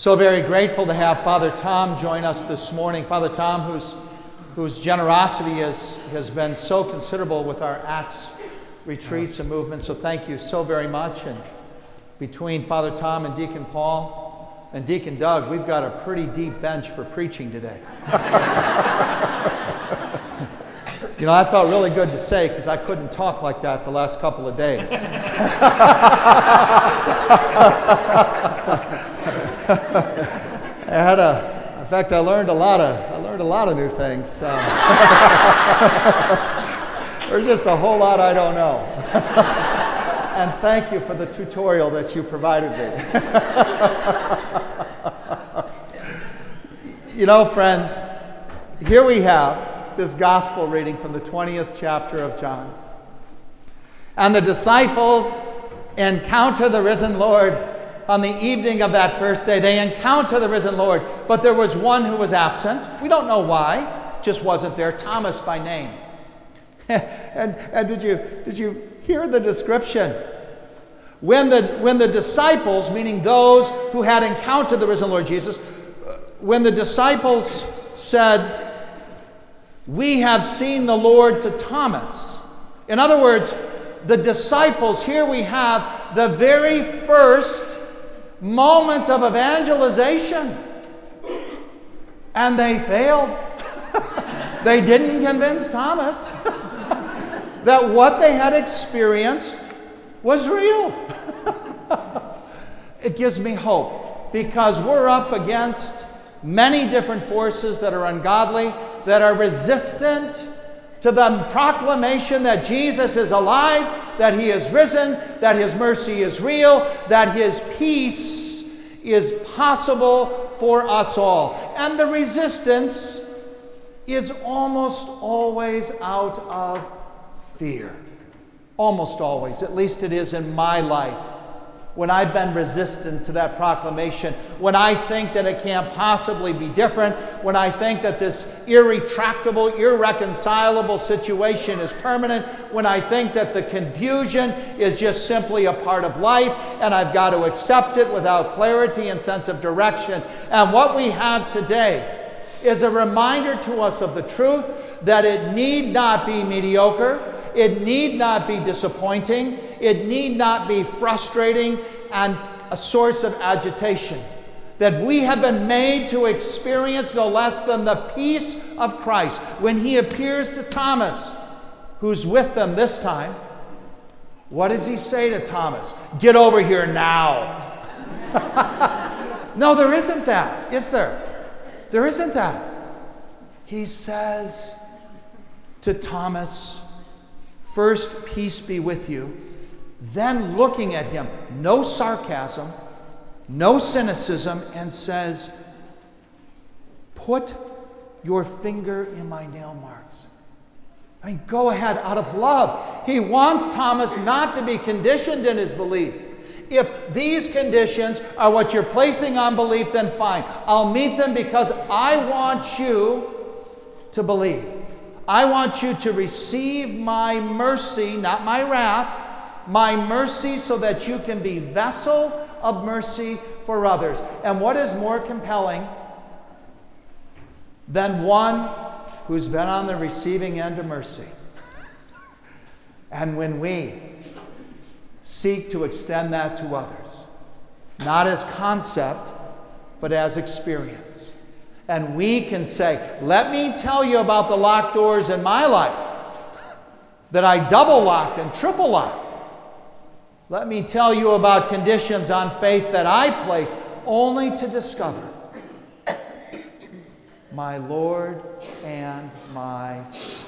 So very grateful to have Father Tom join us this morning. Father Tom, whose generosity has been so considerable with our Acts retreats and movements. So thank you so very much. And between Father Tom and Deacon Paul and Deacon Doug, we've got a pretty deep bench for preaching today. You know, I felt really good to say because I couldn't talk like that the last couple of days. In fact, I learned a lot of new things. There's just a whole lot I don't know. And thank you for the tutorial that you provided me. You know, friends, here we have this gospel reading from the 20th chapter of John. And the disciples encounter the risen Lord on the evening of that first day. They encounter the risen Lord, but there was one who was absent. We don't know why, just wasn't there, Thomas by name. and did you hear the description? When the disciples, meaning those who had encountered the risen Lord Jesus, when the disciples said, "We have seen the Lord," to Thomas. In other words, the disciples, here we have the very first moment of evangelization. And they failed. They didn't convince Thomas that what they had experienced was real. It gives me hope because we're up against many different forces that are ungodly, that are resistant to the proclamation that Jesus is alive, that he is risen, that his mercy is real, that his peace is possible for us all. And the resistance is almost always out of fear. Almost always. At least it is in my life. When I've been resistant to that proclamation, when I think that it can't possibly be different, when I think that this irretractable, irreconcilable situation is permanent, when I think that the confusion is just simply a part of life and I've got to accept it without clarity and sense of direction. And what we have today is a reminder to us of the truth that it need not be mediocre. It need not be disappointing. It need not be frustrating and a source of agitation. That we have been made to experience no less than the peace of Christ. When he appears to Thomas, who's with them this time, what does he say to Thomas? "Get over here now." No, there isn't that, is there? There isn't that. He says to Thomas, "First, peace be with you." Then looking at him, no sarcasm, no cynicism, and says, "Put your finger in my nail marks." I mean, go ahead, out of love. He wants Thomas not to be conditioned in his belief. If these conditions are what you're placing on belief, then fine. I'll meet them because I want you to believe. I want you to receive my mercy, not my wrath, my mercy so that you can be vessel of mercy for others. And what is more compelling than one who's been on the receiving end of mercy? And when we seek to extend that to others, not as concept, but as experience. And we can say, "Let me tell you about the locked doors in my life that I double locked and triple locked. Let me tell you about conditions on faith that I placed only to discover my Lord and my